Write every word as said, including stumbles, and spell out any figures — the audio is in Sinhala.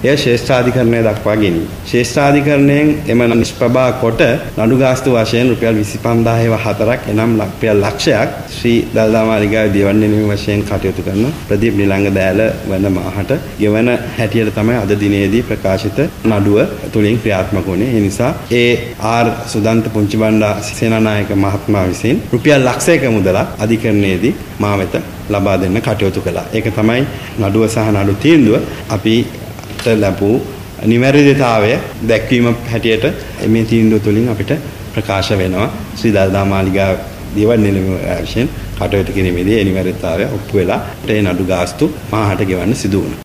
එය ශ්‍රේෂ්ඨාධිකරණය දක්වා ගෙනී. ශ්‍රේෂ්ඨාධිකරණයෙන් එම නිෂ්ප්‍රභා කොට නඩු ගාස්තු වශයෙන් රුපියල් විසිපන්දාහක හතරක් එනම් රුපියල් ලක්ෂයක් ශ්‍රී දළදා මාලිගාවේ දියවඩන නිලම වශයෙන් කටයුතු කරන ප්‍රදීප් නිලංග දෑල වන මාහට ගෙවන හැටියට තමයි අද දිනේදී ප්‍රකාශිත නඩුව තුලින් ක්‍රියාත්මක වුණේ. ඒ නිසා ඒ ආර් සුදන්ත පුංචිබණ්ඩා සේනානායක මහත්මයා විසින් රුපියල් ලක්ෂයක මුදලක් අධිකරණයේදී මා වෙත ලබා දෙන්න කටයුතු කළා. ඒක තමයි නඩුව සහ නඩු තීන්දුව අපිට ලැබූ නිවැරදිතාවය දැක්වීම හැටියට මේ තීන්දුව තුලින් අපිට ප්‍රකාශ වෙනවා. ශ්‍රී දළදා මාලිගාව දියවඩන නිලම වශයෙන් කටයුතු කිරීමේදී ඒ නිවැරදිතාවය ඔප්පු වෙලා ඒ නඩු ගාස්තු මාහට ගෙවන්න සිදු වුණා.